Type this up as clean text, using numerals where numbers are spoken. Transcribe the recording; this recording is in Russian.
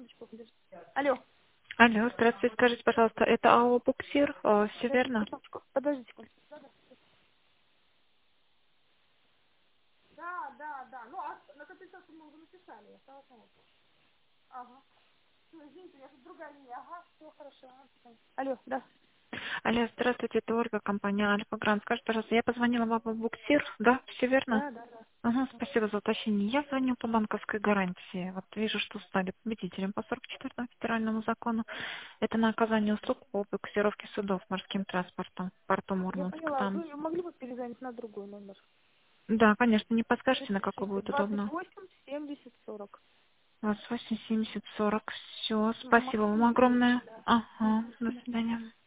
Минуточку, подожди. Алло. Алло, здравствуйте, скажите, пожалуйста, это АО «Буксир», все верно? Подождите. Да. Ну, а на компенсацию мы уже написали. Осталось на это. Ага. Ну, извините, я тут другая линия. Ага, все хорошо. Алло, да. Алло, здравствуйте, это Ольга, компания «Альфа Грант». Скажите, пожалуйста, я позвонила вам в «Буксир», да, все верно? Да. Ага, спасибо за уточнение. Я звоню по банковской гарантии. Вот вижу, что стали победителем по 44-му федеральному закону. Это на оказание услуг по буксировке судов морским транспортом в порту Я Мурманск. поняла. Там. Вы могли бы перезвонить на другой номер? Да, конечно, не подскажете, на какой Запишите. будет удобно. 28 70 40. 28 70 40. Все, В спасибо вам Москве есть, огромное. да. Ага, Мгм. до свидания.